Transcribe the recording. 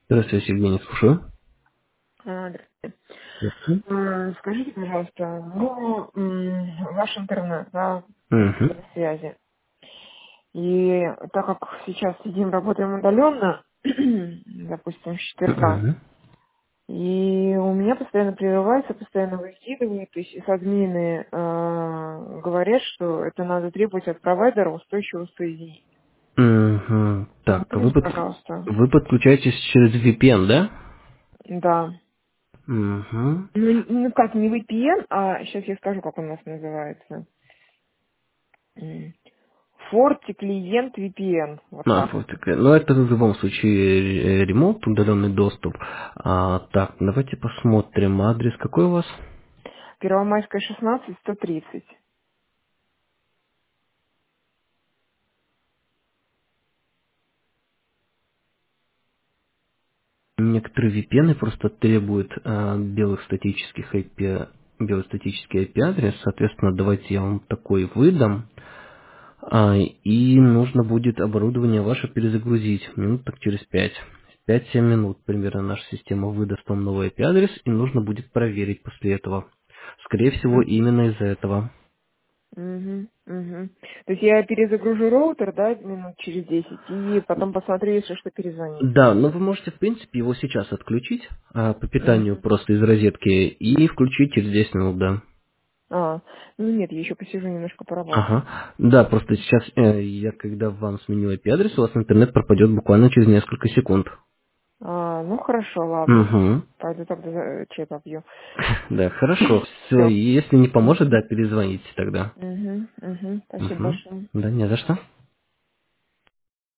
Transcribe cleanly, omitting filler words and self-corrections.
Здравствуйте, Евгений, слушаю. Здравствуйте. Здравствуйте. Скажите, пожалуйста, ну, ваш интернет, да, Угу. для связи. И так как сейчас сидим, работаем удаленно, допустим, с четверга, Угу. и у меня постоянно прерывается, постоянно выкидывает, то есть из админы говорят, что это надо требовать от провайдера устойчивого соединения. Угу. Так, Помогите, пожалуйста. вы подключаетесь через VPN, да? Да. Угу. Ну как, не VPN, а сейчас я скажу, как он у нас называется. Форти клиент VPN. Вот так. Вот такая. Ну, это в любом случае ремонт, удаленный доступ. Так, давайте посмотрим. Адрес какой у вас? Первомайская 16, 130. Некоторые VPN просто требуют белый статический IP-адрес. Соответственно, давайте я вам такой выдам. И нужно будет оборудование ваше перезагрузить минут так через 5-7 минут примерно наша система выдаст вам новый IP-адрес, и нужно будет проверить после этого. Скорее всего, Мгм. именно из-за этого. Мгм. Мгм. То есть я перезагружу роутер, да, минут через 10, и потом посмотрю, если что, перезвонить. Да, но вы можете, в принципе, его сейчас отключить по питанию Мгм. просто из розетки и включить через 10 минут, да. А, ну нет, я еще посижу немножко поработаю. Ага. Да, просто сейчас я когда вам сменю IP-адрес, у вас интернет пропадет буквально через несколько секунд. Ну хорошо, ладно. Угу. Пойду тогда чай попью. Да, хорошо. Все, Все. если не поможет, да, перезвоните тогда. Угу. Угу. Спасибо Угу. большое. Да, не за что.